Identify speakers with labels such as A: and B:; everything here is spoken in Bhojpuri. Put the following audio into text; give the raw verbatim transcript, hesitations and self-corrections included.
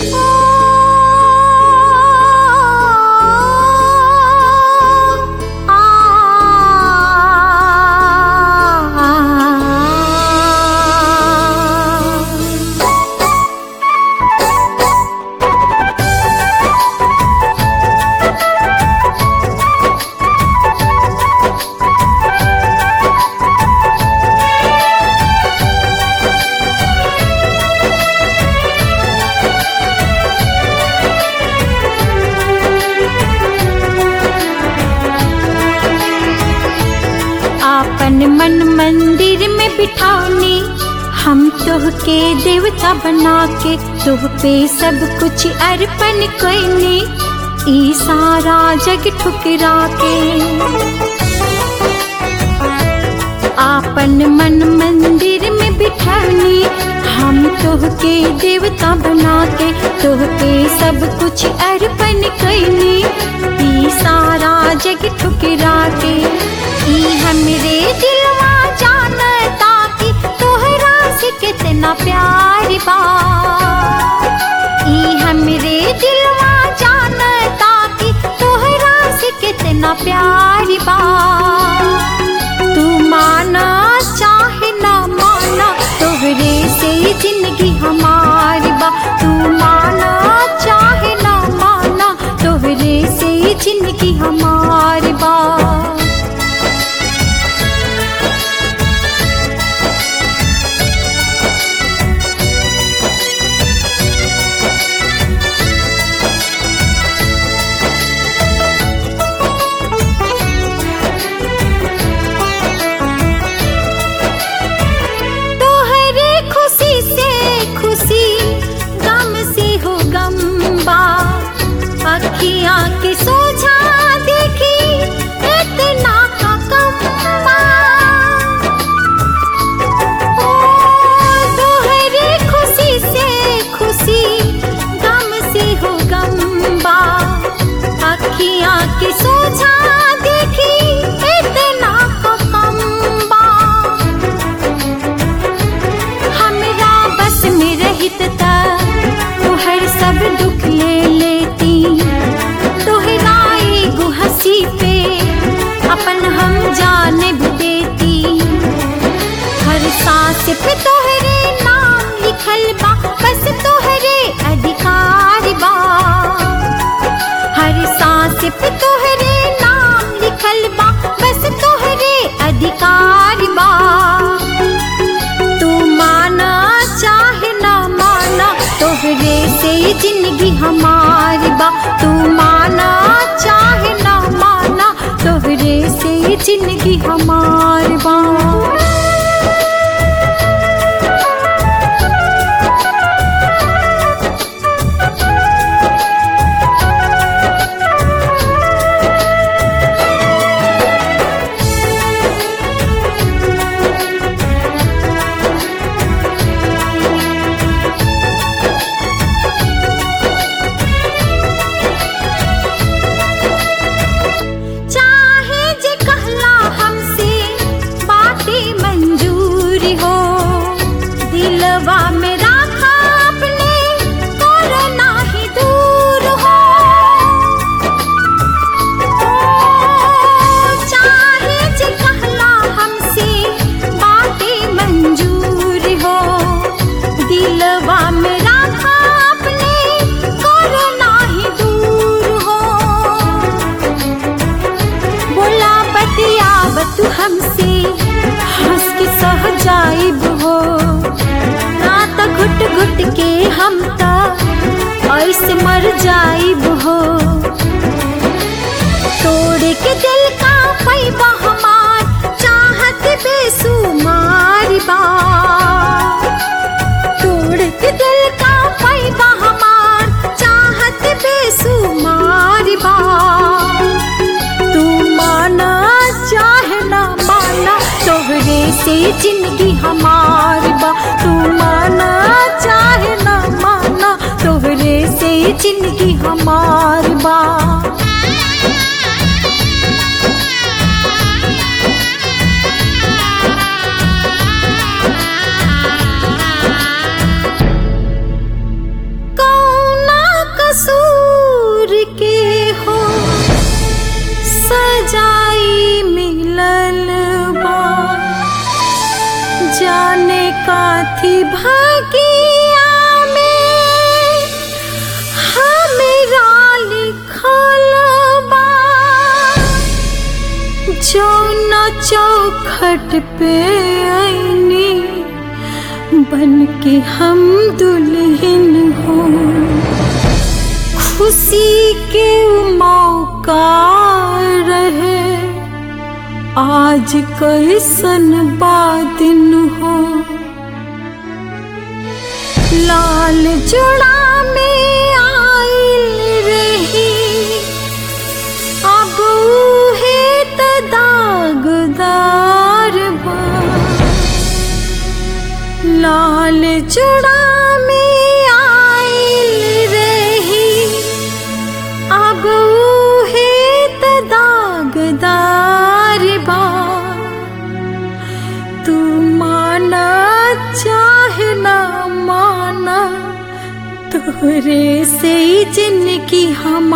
A: आपन मन मंदिर में बिठाने हम तोहके देवता बना के तोह पे सब कुछ अर्पण करने ई सारा जग ठुकरा के। आपन मन मंदिर में बिठाने हम तोहके देवता बना के तोह पे सब कुछ अर्पण करने ई सारा जग ठुकरा के। ई हमरे दिलवा जानता कि तोहरा से कितना प्यार बा। ई हमरे दिलवा जानता कि तोहरा से कितना प्यार बा। तू माना चाहे ना माना तोहरे से जिंदगी हमारी बा। तू माना चाहे ना माना तोहरे से जिंदगी हमारी बा। अखियाँ के सोझा देखी इतना का कम्बा। ओ तोहरे खुशी से खुशी गम से हो गम्बा। अखियाँ के सोझा देखी इतना का कम्बा। हमरा बस में रहित ता तोहर सब दुख ले लेती। तोहरा एगो हंसी पे अपन हम जान भी देती। हर सांस पे तोहरे नाम लिखल बा बस तोहरे अधिकार बा। हर सांस पे तोहरे नाम लिखल बा बस तोहरे अधिकार बा। तू माना चाहे ना माना तोहरे से जिंदगी हमारी बा। तू माना चाहे ना माना तोहरे से जिंदगी हमारी बा। तू हमसे हंस के सह जाइब हो ना त घुट घुट के हम ता ऐसे मर जाइब हो। तोड़ के दिल का पैबा हमार चाहत बेसुमार बा। तोड़ के दिल का पैबा हमार चाहत बेसुमार बा। तू माना चाहे ना माना तोहरे से जिंदगी हमारी बा। तू माना चाहे ना माना तोहरे से जिंदगी हमारी बा। कौन कि भागिया में हमरा लिखल बा जौन चौखट पे आईनी बन के हम दुल्हन हो। खुशी के मौका रहे आज कैसन बादिन हो। लाल जोड़ा में आइल रही अब उहे त दागदार बा। लाल जोड़ा में आइल रही अब उहे त दागदार बा। तू माना चाहे ना माना तोरे से जिंदगी हम